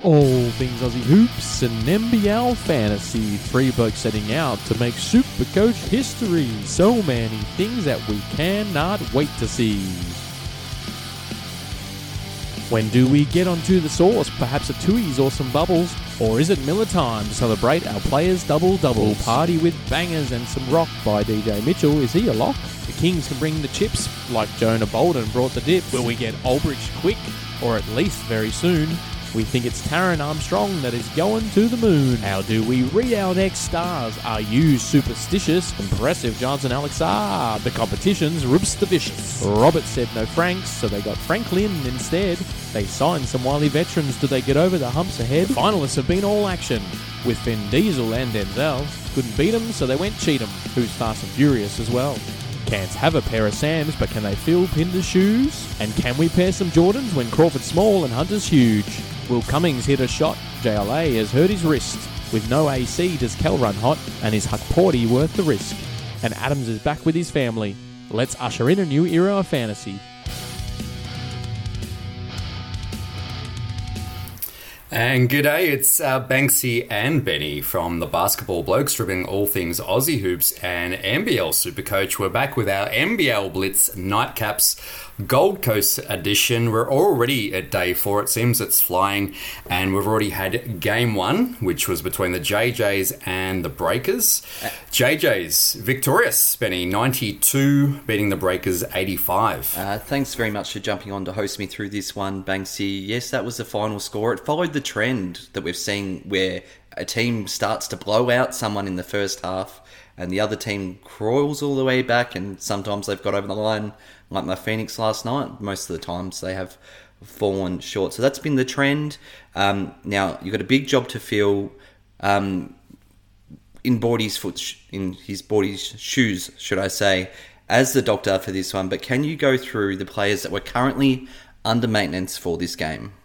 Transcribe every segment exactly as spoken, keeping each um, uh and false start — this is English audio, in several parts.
All things Aussie hoops and N B L fantasy. Three blokes setting out to make Supercoach history. So many things that we cannot wait to see. When do we get onto the sauce? Perhaps a Tui's or some bubbles? Or is it Miller time to celebrate our players' double-double? Party with bangers and some rock by D J Mitchell. Is he a lock? The Kings can bring the chips like Jonah Bolden brought the dips. Will we get Aldrich quick? Or at least very soon? We think it's Taron Armstrong that is going to the moon. How do we read our next stars? Are you superstitious? Impressive Johnson Alex R. The competition's Rubs the Vicious. Robert said no Franks, so they got Franklin instead. They signed some wily veterans. Do they get over the humps ahead? The finalists have been all action, with Vin Diesel and Denzel. Couldn't beat them, so they went Cheatham, who's fast and furious as well. Can't have a pair of Sams, but can they fill Pinder's shoes? And can we pair some Jordans when Crawford's small and Hunter's huge? Will Cummings hit a shot? J L A has hurt his wrist. With no A C, does Kel run hot? And is Huck Porty worth the risk? And Adams is back with his family. Let's usher in a new era of fantasy. And g'day, it's uh, Banksy and Benny from the Basketball Blokes, dribbling all things Aussie hoops and N B L Supercoach. We're back with our N B L Blitz Nightcaps Gold Coast edition. We're already at day four. It seems it's flying, and we've already had game one, which was between the J Js and the Breakers. J Js victorious, Benny, ninety-two, beating the Breakers eighty-five. Uh, thanks very much for jumping on to host me through this one, Banksy. Yes, that was the final score. It followed the trend that we've seen where a team starts to blow out someone in the first half and the other team crawls all the way back, and sometimes they've got over the line, like my Phoenix last night. Most of the times they have fallen short. So that's been the trend. Um, now, you've got a big job to fill um, in Bordy's foot, in his Bordy's shoes, should I say, as the doctor for this one. But can you go through the players that were currently under maintenance for this game?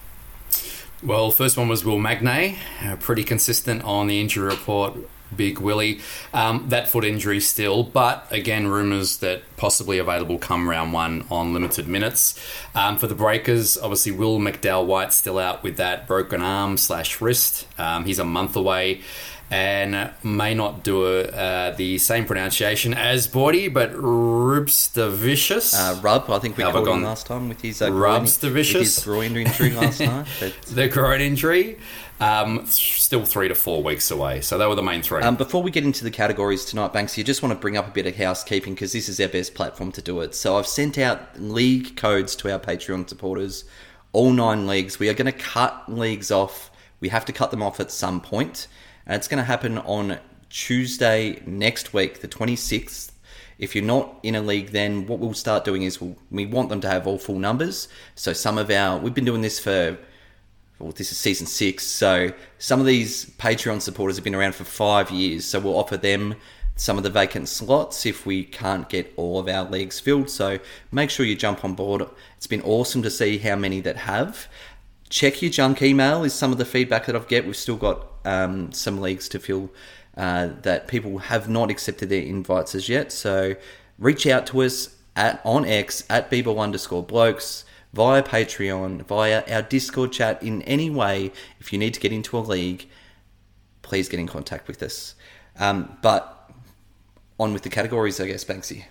Well, first one was Will Magnay, uh, pretty consistent on the injury report. Big Willie. Um, that foot injury still, but again, rumours that possibly available come round one on limited minutes. Um, for the Breakers, obviously Will McDowell-White still out with that broken arm slash wrist. Um, he's a month away and may not do a, uh, the same pronunciation as Bordy, but Rubs the Vicious. Uh, Rub, I think we Have called gone him last time with his, uh, Rubs groin, the Vicious. with his groin injury last night. But... the groin injury. Um, still three to four weeks away. So they were the main three. Um, before we get into the categories tonight, Banksy, I just want to bring up a bit of housekeeping because this is our best platform to do it. So I've sent out league codes to our Patreon supporters, all nine leagues. We are going to cut leagues off. We have to cut them off at some point. And it's going to happen on Tuesday next week, the twenty-sixth. If you're not in a league, then what we'll start doing is we'll, we want them to have all full numbers. So some of our... We've been doing this for... Well, this is season six, so some of these Patreon supporters have been around for five years, so we'll offer them some of the vacant slots if we can't get all of our leagues filled. So make sure you jump on board. It's been awesome to see how many that have. Check your junk email is some of the feedback that I've get. We've still got um, some leagues to fill uh, that people have not accepted their invites as yet. So reach out to us at on X at Bebo underscore blokes. Via Patreon, via our Discord chat, in any way. If you need to get into a league, please get in contact with us. Um, but on with the categories, I guess, Banksy.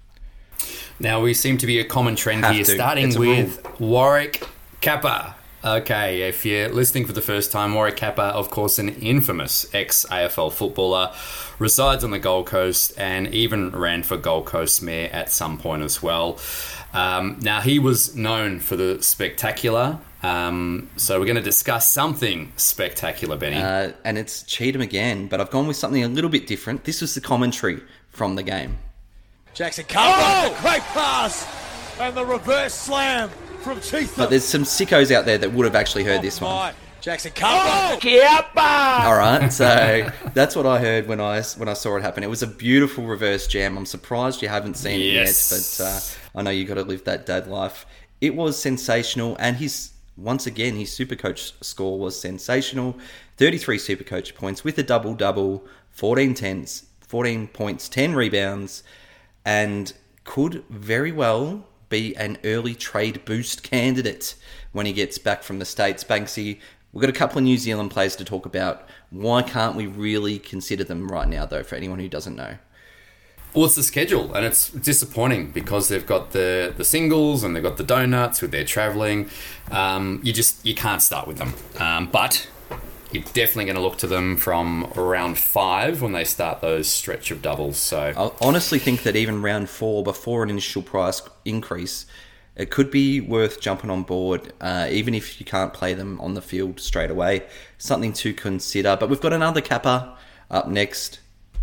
Now, we seem to be a common trend Have here, to. starting It's a with rule. Warwick Kappa. Okay, if you're listening for the first time, Warwick Kappa, of course, an infamous ex-A F L footballer, resides on the Gold Coast and even ran for Gold Coast Mayor at some point as well. Um, now, he was known for the spectacular, um, so we're going to discuss something spectacular, Benny. Uh, and it's Cheatham again, but I've gone with something a little bit different. This was the commentary from the game. Jackson Carter, oh! Great pass, and the reverse slam from Cheatham. But there's some sickos out there that would have actually heard oh, this my. one. Jackson Carter. Oh, all right, so that's what I heard when I when I saw it happen. It was a beautiful reverse jam. I'm surprised you haven't seen yes. it yet, but uh, I know you got to live that dad life. It was sensational, and his once again his Supercoach score was sensational. thirty-three Supercoach points with a double double, fourteen tens, fourteen points, ten rebounds, and could very well be an early trade boost candidate when he gets back from the States. Banksy, We've got a couple of New Zealand players to talk about. Why can't we really consider them right now, though, for anyone who doesn't know? Well, it's the schedule, and it's disappointing because they've got the, the singles and they've got the donuts with their travelling. Um, you just you can't start with them. Um, but you're definitely going to look to them from round five when they start those stretch of doubles. So I honestly think that even round four, before an initial price increase, it could be worth jumping on board, uh, even if you can't play them on the field straight away. Something to consider. But we've got another capper up next.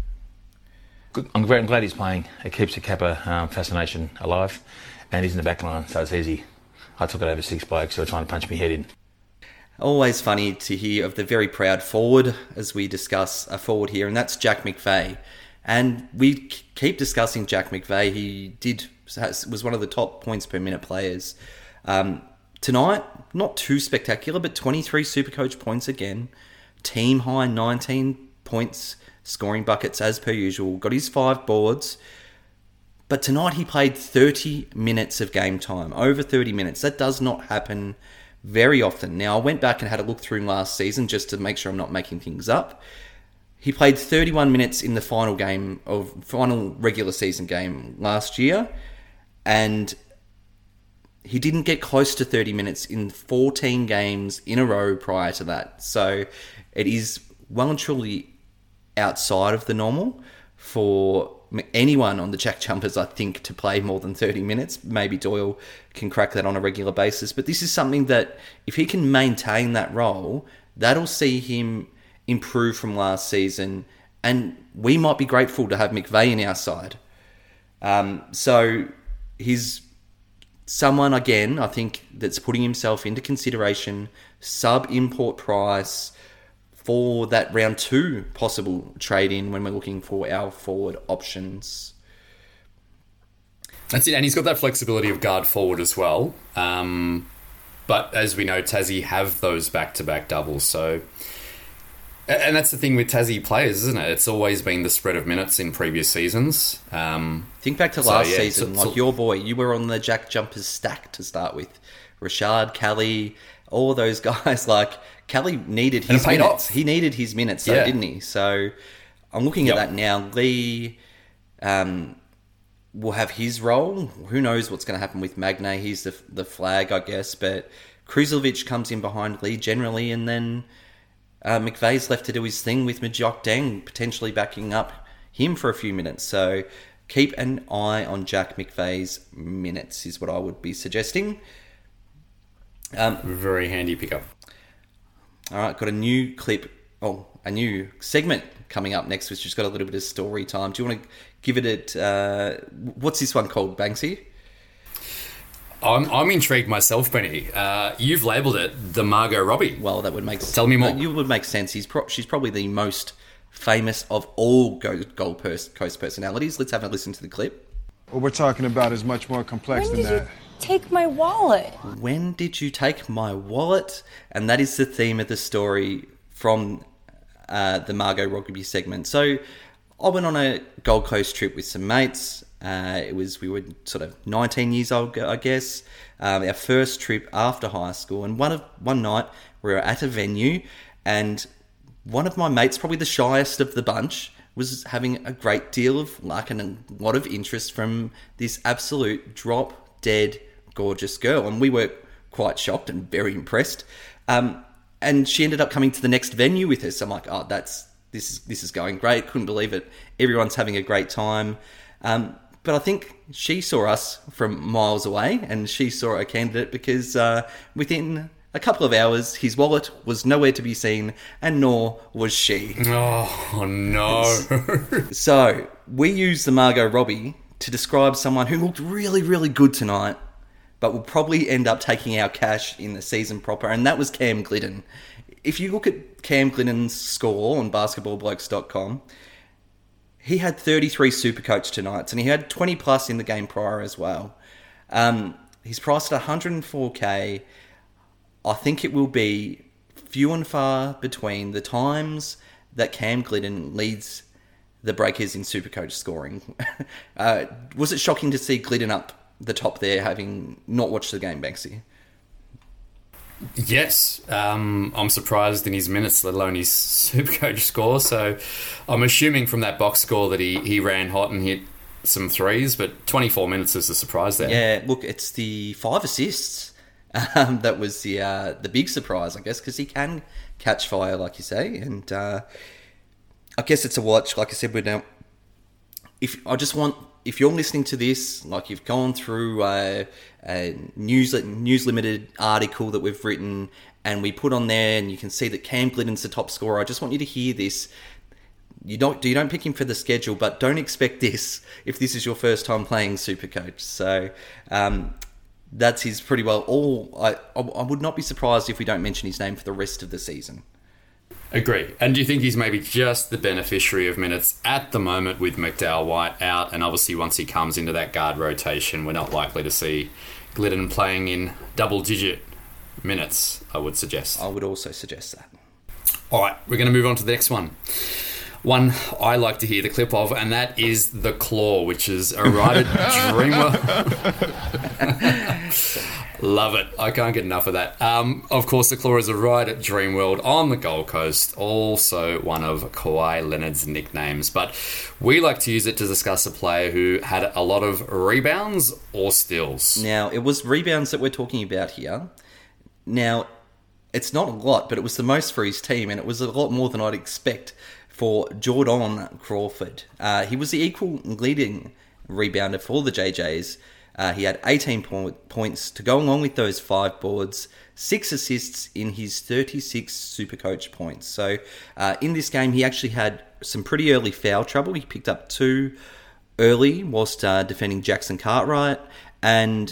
Good. I'm very I'm glad he's playing. It keeps the capper um, fascination alive, and he's in the back line, so it's easy. I took it over six blokes who were trying to punch me head in. Always funny to hear of the very proud forward, as we discuss a forward here, and that's Jack McVeigh. And we keep discussing Jack McVeigh. He did was one of the top points per minute players. Um, tonight, not too spectacular, but twenty-three Supercoach points again. Team high nineteen points, scoring buckets as per usual. Got his five boards. But tonight he played thirty minutes of game time. Over thirty minutes. That does not happen very often. Now, I went back and had a look through last season just to make sure I'm not making things up. He played thirty-one minutes in the final game of final regular season game last year, and he didn't get close to thirty minutes in fourteen games in a row prior to that. So it is well and truly outside of the normal for anyone on the Jack Jumpers, I think, to play more than thirty minutes. Maybe Doyle can crack that on a regular basis, but this is something that if he can maintain that role, that'll see him improve from last season, and we might be grateful to have McVeigh in our side. Um, so he's someone, again, I think, that's putting himself into consideration, sub-import price for that round two possible trade-in when we're looking for our forward options. That's it, and he's got that flexibility of guard forward as well. Um, but as we know, Tassie have those back-to-back doubles, so... And that's the thing with Tassie players, isn't it? It's always been the spread of minutes in previous seasons. Um, Think back to so, last yeah, season, so, so, like your boy, you were on the Jack Jumpers stack to start with. Rashad, Kelly, all of those guys. Like, Kelly needed his minutes. Off. He needed his minutes, though, yeah. didn't he? So I'm looking yep. at that now. Lee um, will have his role. Who knows what's going to happen with Magnay? He's the the flag, I guess. But Kruzlovic comes in behind Lee generally, and then... Uh, McVeigh's left to do his thing with Majok Deng potentially backing up him for a few minutes. So keep an eye on Jack McVeigh's minutes is what I would be suggesting. Um, Very handy pickup. All right, got a new clip, oh, a new segment coming up next, which has got a little bit of story time. Do you want to give it, a, uh, what's this one called, Banksy? I'm I'm intrigued myself, Benny. Uh, you've labelled it the Margot Robbie. Well, that would make sense. Tell me more. You would make sense. He's pro- she's probably the most famous of all Gold Coast personalities. Let's have a listen to the clip. What we're talking about is much more complex when than did that. You take my wallet. When did you take my wallet? And that is the theme of the story from uh, the Margot Robbie segment. So I went on a Gold Coast trip with some mates. Uh, it was we were sort of nineteen years old, I guess. Um, our first trip after high school, and one of one night we were at a venue, and one of my mates, probably the shyest of the bunch, was having a great deal of luck and a lot of interest from this absolute drop dead gorgeous girl, and we were quite shocked and very impressed. Um, and she ended up coming to the next venue with us. So I'm like, oh, that's this is this is going great. Couldn't believe it. Everyone's having a great time. Um, But I think she saw us from miles away, and she saw a candidate because uh, within a couple of hours, his wallet was nowhere to be seen, and nor was she. Oh, no. So we used the Margot Robbie to describe someone who looked really, really good tonight, but will probably end up taking our cash in the season proper, and that was Cam Glidden. If you look at Cam Glidden's score on basketball blokes dot com, he had thirty-three Supercoach tonight, and he had twenty plus in the game prior as well. Um, he's priced at one hundred four K. I think it will be few and far between the times that Cam Glidden leads the Breakers in Supercoach scoring. uh, was it shocking to see Glidden up the top there, having not watched the game, Banksy? Yes, um, I'm surprised in his minutes, let alone his Supercoach score. So I'm assuming from that box score that he, he ran hot and hit some threes, but twenty-four minutes is a surprise there. Yeah, look, it's the five assists um, that was the uh, the big surprise, I guess, because he can catch fire, like you say, and uh, I guess it's a watch. Like I said, we're now. If I just want, if you're listening to this, like you've gone through a, a news news limited article that we've written, and we put on there, and you can see that Cam Glidden's the top scorer. I just want you to hear this. You don't you don't pick him for the schedule, but don't expect this if this is your first time playing Supercoach. So um, that's his pretty well all. I I would not be surprised if we don't mention his name for the rest of the season. Agree. And do you think he's maybe just the beneficiary of minutes at the moment with McDowell White out? And obviously once he comes into that guard rotation, we're not likely to see Glidden playing in double-digit minutes, I would suggest. I would also suggest that. All right, we're going to move on to the next one. One I like to hear the clip of, and that is The Claw, which is a ride at Dreamworld. Love it. I can't get enough of that. Um, of course, The Claw is a ride at Dreamworld on the Gold Coast, also one of Kawhi Leonard's nicknames. But we like to use it to discuss a player who had a lot of rebounds or steals. Now, it was rebounds that we're talking about here. Now, it's not a lot, but it was the most for his team, and it was a lot more than I'd expect for Jordan Crawford. Uh, he was the equal leading rebounder for the J Js. Uh, he had eighteen po- points to go along with those five boards, six assists in his thirty-six Supercoach points. So uh, in this game, he actually had some pretty early foul trouble. He picked up two early whilst uh, defending Jackson Cartwright, and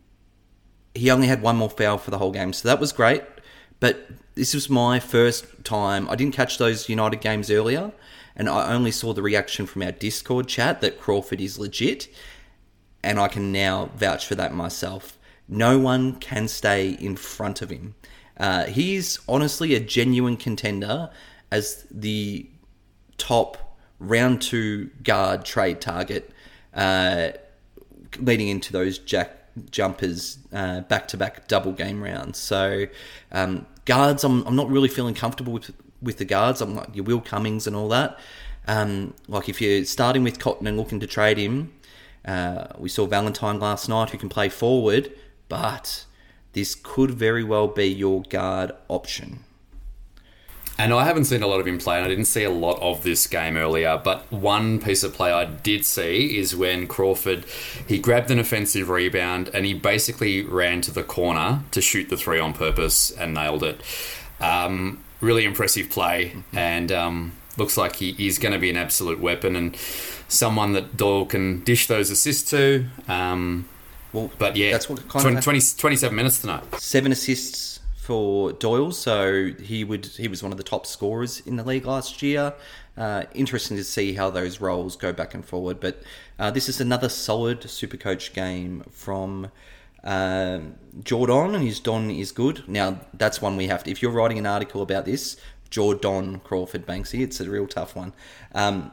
he only had one more foul for the whole game. So that was great. But this was my first time. I didn't catch those United games earlier, and I only saw the reaction from our Discord chat that Crawford is legit, and I can now vouch for that myself. No one can stay in front of him. Uh, he's honestly a genuine contender as the top round two guard trade target uh, leading into those Jack jumpers uh, back-to-back double game rounds. So um, guards, I'm, I'm not really feeling comfortable with with the guards. I'm like your Will Cummings and all that. Um, like if you're starting with Cotton and looking to trade him, uh, we saw Valentine last night who can play forward, but this could very well be your guard option. And I haven't seen a lot of him play, and I didn't see a lot of this game earlier, but one piece of play I did see is when Crawford, he grabbed an offensive rebound and he basically ran to the corner to shoot the three on purpose and nailed it. Um, really impressive play, and um, looks like he is going to be an absolute weapon and someone that Doyle can dish those assists to. Um, well, but yeah, that's what kind twenty, of twenty, twenty-seven minutes tonight. Seven assists for Doyle, so he would he was one of the top scorers in the league last year. Uh, interesting to see how those roles go back and forward. But uh, this is another solid Supercoach game from um, Jordan, and his Don is good. Now, that's one we have to... If you're writing an article about this, Jordan Crawford Banksy, it's a real tough one. Um,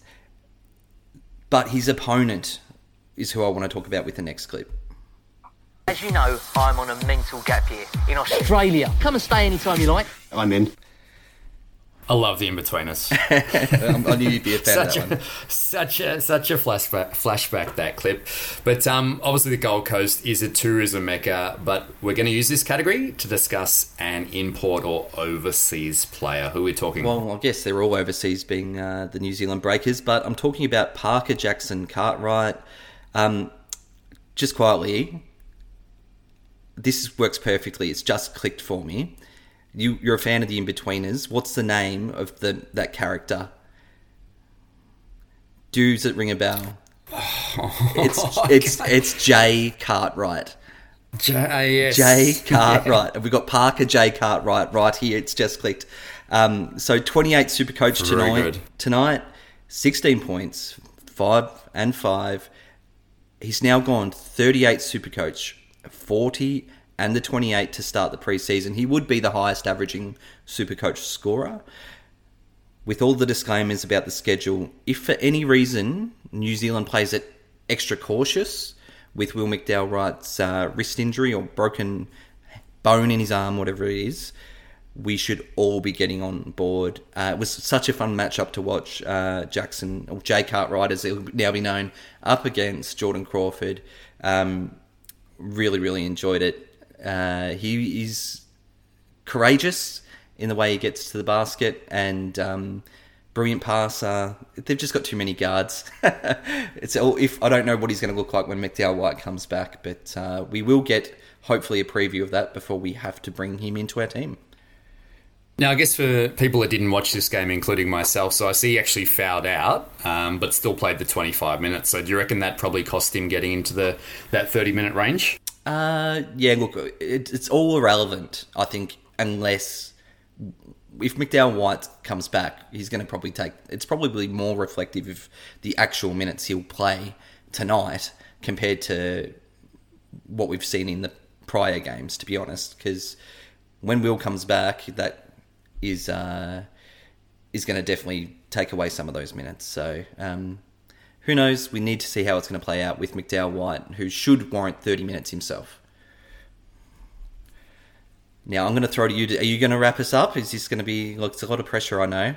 but his opponent is who I want to talk about with the next clip. As you know, I'm on a mental gap year in Australia. Come and stay anytime you like. I'm in. I love the in-betweeners. I knew you'd be a fan such of that a, one. Such a such a flashback, flashback that clip. But um, obviously the Gold Coast is a tourism mecca, but we're going to use this category to discuss an import or overseas player. Who are we talking about? Well, I guess they're all overseas being uh, the New Zealand Breakers, but I'm talking about Parker Jackson Cartwright. Um, just quietly... This works perfectly. It's just clicked for me. You, you're a fan of the In-Betweeners. What's the name of the that character? Does it ring a bell? It's it's it's Jay Cartwright. Jay, yes. Jay Cartwright. And we've got Parker Jay Cartwright right here. It's just clicked. Um, so twenty-eight Supercoach Very tonight. good. Tonight, sixteen points, five and five. He's now gone thirty-eight Supercoach. forty and the twenty-eight to start the preseason. He would be the highest averaging Supercoach scorer. With all the disclaimers about the schedule, if for any reason New Zealand plays it extra cautious with Will McDowell Wright's uh, wrist injury or broken bone in his arm, whatever it is, we should all be getting on board. Uh, it was such a fun matchup to watch. Uh, Jackson, or Jay Cartwright, as he'll now be known, up against Jordan Crawford. Um, really, really enjoyed it. Uh, he is courageous in the way he gets to the basket, and um, brilliant passer. They've just got too many guards. It's all, if I don't know what he's going to look like when McDowell White comes back, but uh, we will get hopefully a preview of that before we have to bring him into our team. Now, I guess for people that didn't watch this game, including myself, so I see he actually fouled out, um, but still played the twenty-five minutes. So do you reckon that probably cost him getting into the that thirty-minute range? Uh, yeah, look, it, it's all irrelevant, I think, unless if McDowell White comes back, he's going to probably take... It's probably more reflective of the actual minutes he'll play tonight compared to what we've seen in the prior games, to be honest, because when Will comes back, that is uh, is going to definitely take away some of those minutes. So um, who knows? We need to see how it's going to play out with McDowell White, who should warrant thirty minutes himself. Now, I'm going to throw to you. Are you going to wrap us up? Is this going to be... Look, it's a lot of pressure, I know.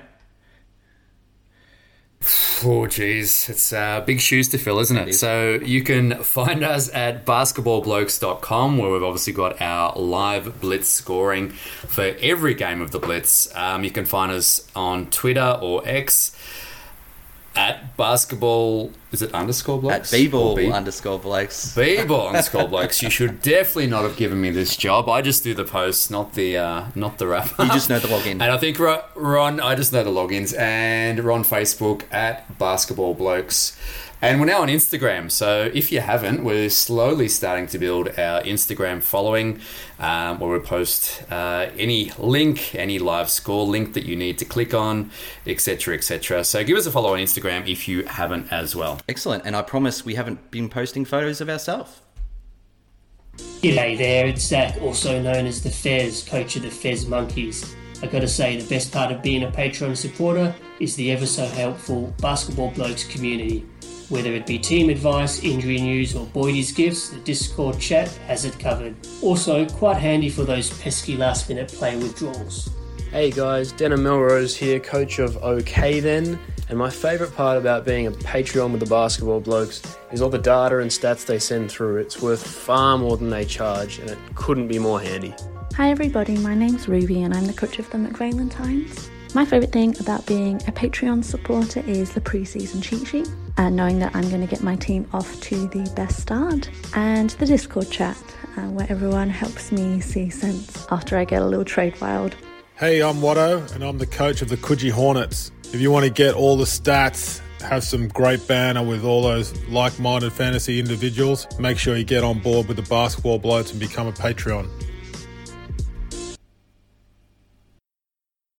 Oh, geez. It's uh, big shoes to fill, isn't it? it is. So you can find us at basketball blokes dot com, where we've obviously got our live Blitz scoring for every game of the Blitz. Um, you can find us on Twitter or X at basketball... Is it underscore blokes? At b-ball B- underscore blokes. b-ball underscore blokes. You should definitely not have given me this job. I just do the posts, not the uh, not the wrap. You just know the login. And I think Ron, I just know the logins. And we're on Facebook at Basketball Blokes. And we're now on Instagram. So if you haven't, we're slowly starting to build our Instagram following, um, where we post uh, any link, any live score link that you need to click on, et cetera, et cetera. So give us a follow on Instagram if you haven't as well. Excellent. And I promise we haven't been posting photos of ourselves. G'day there, it's Zach, also known as the Fez, coach of the Fez Monkeys. I gotta say, the best part of being a Patreon supporter is the ever so helpful Basketball Blokes community. Whether it be team advice, injury news or Boydie's gifts, the Discord chat has it covered. Also, quite handy for those pesky last minute player withdrawals. Hey guys, Denham Melrose here, coach of OK Then. And my favourite part about being a Patreon with the Basketball Blokes is all the data and stats they send through. It's worth far more than they charge, and it couldn't be more handy. Hi everybody, my name's Ruby and I'm the coach of the McValentines. My favourite thing about being a Patreon supporter is the pre-season cheat sheet and knowing that I'm going to get my team off to the best start, and the Discord chat uh, where everyone helps me see sense after I get a little trade wild. Hey, I'm Watto and I'm the coach of the Coogee Hornets. If you want to get all the stats, have some great banner with all those like-minded fantasy individuals, make sure you get on board with the Basketball Blokes and become a Patreon.